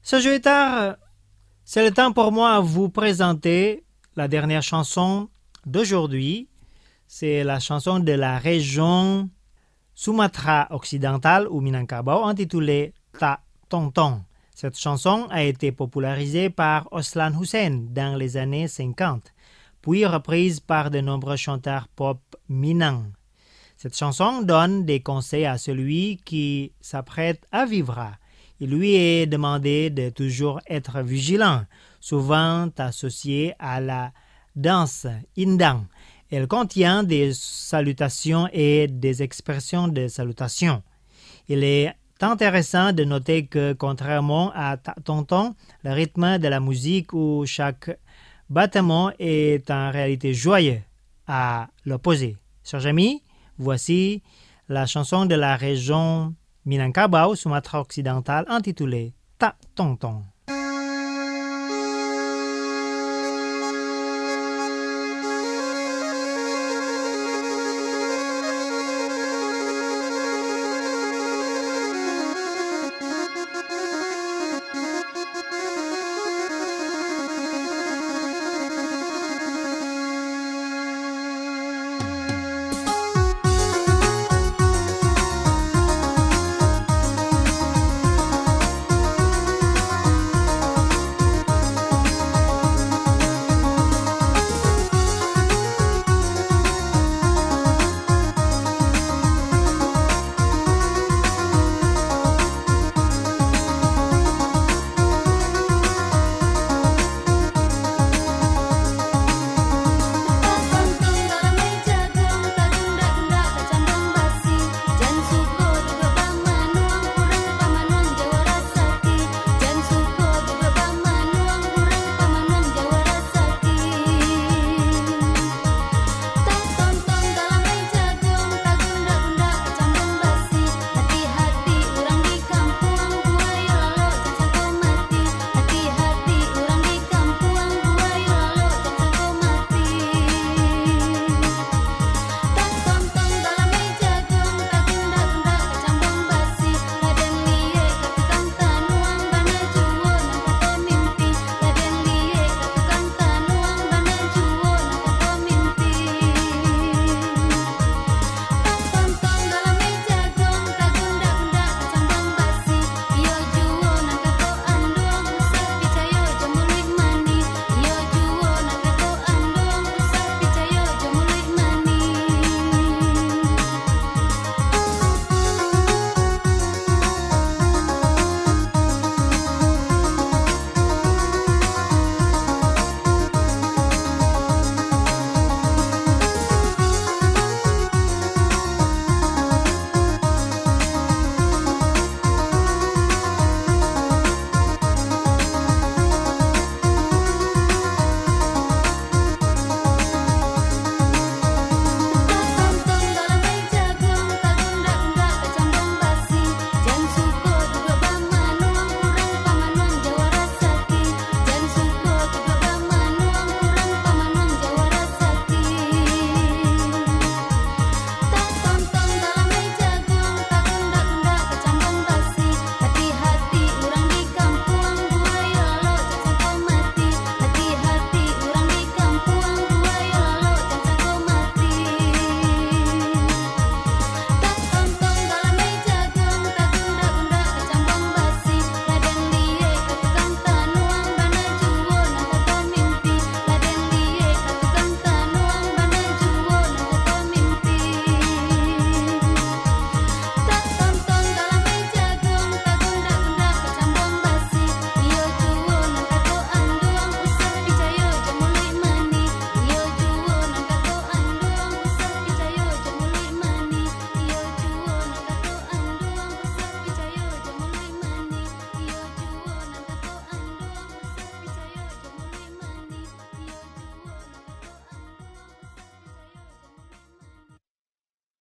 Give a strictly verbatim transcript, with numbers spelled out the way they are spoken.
Ce jeu tard, c'est le temps pour moi de vous présenter la dernière chanson d'aujourd'hui. C'est la chanson de la région Sumatra occidentale ou Minangkabau intitulée Ta Tonton. Cette chanson a été popularisée par Oslan Hussein dans les années cinquante, puis reprise par de nombreux chanteurs pop Minang. Cette chanson donne des conseils à celui qui s'apprête à vivre. Il lui est demandé de toujours être vigilant, souvent associé à la danse indang. Elle contient des salutations et des expressions de salutation. Il est intéressant de noter que, contrairement à Ta Tonton, le rythme de la musique où chaque battement est en réalité joyeux, à l'opposé. Chers amis, voici la chanson de la région Minangkabau, Sumatra occidentale, intitulée Ta Tonton.